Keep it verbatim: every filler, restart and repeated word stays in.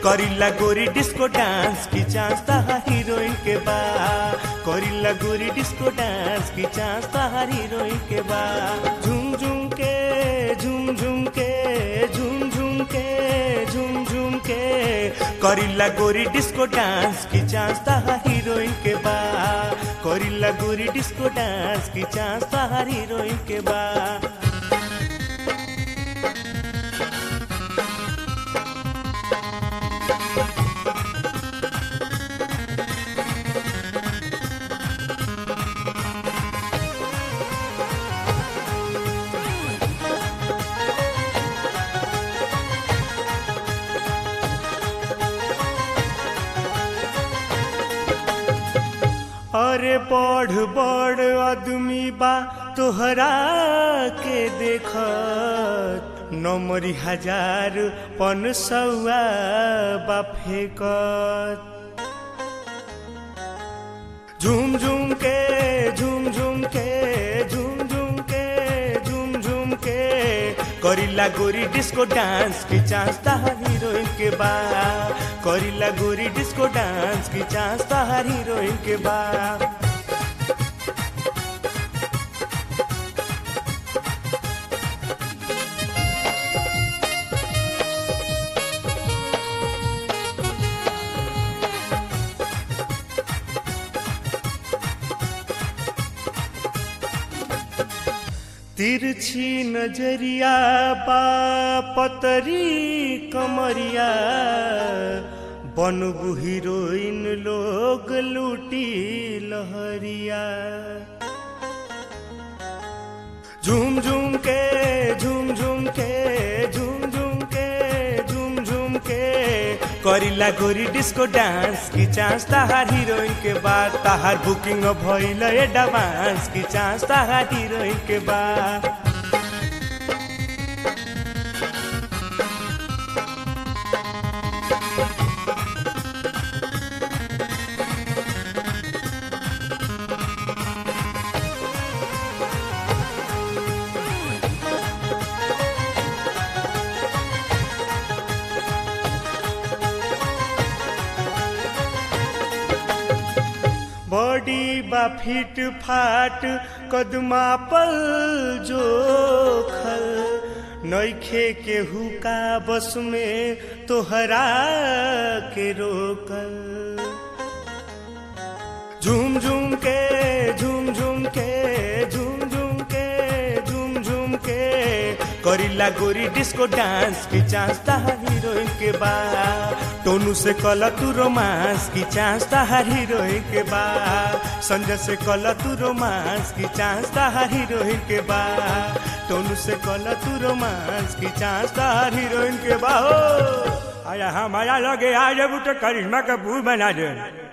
करिला गोरी disco dance की चांस ताहार हीरोइन के बा करिला गोरी डिस्को डांस की चांस ताहार हीरोइन के बा झूम झूम के झूम झूम के झूम झूम के झूम झूम के करिला गोरी डिस्को डांस की चांस ताहार हीरोइन के बा करिला गोरी डिस्को डांस की चांस ताहार हीरोइन के बा अरे बढ़ बढ़ आदमी बा तोहरा के देखत नमरी हजार पन सौआ बा फेंकत झूम झूम के झूम झूम के झूम झूम के झूम झूम के करिला गोरी डिस्को डांस की चांस ताहार हीरोइन के बा करिला गोरी डिस्को डांस की चांस ताहार हीरोइन के बा तिरछी नजरिया बा पतरी कमरिया बनबू हीरोइन लोग लूटी लहरिया झूम झूम के झूम झूम के झूम झूम के झूम झूम के करिला गोरी डिस्को डांस की चांस ताहार हीरोइन के बाद ताहार बुकिंग भइल एडवांस की चांस ताहार हीरोइन के बाद बॉडी बा फिट फाट कदमा पल जो खल नइखे के हुका बस में तोहरा के रोकल झूम झूम के झूम झूम के झूम झूम के झूम झूम के करिला गोरी डिस्को डांस की चांस ताहार हीरोइन के बा टोनू से कल तू रोमांस की चांस ताहार हीरोइन के बा संजय से कल तू रोमांस की चांस ताहार हीरोइन के बा टोनू से कल तू रोमांस की चांस ताहार हीरोइन के बा हो आया हमारा लगे आ जब तो करिश्मा कपूर बना दे।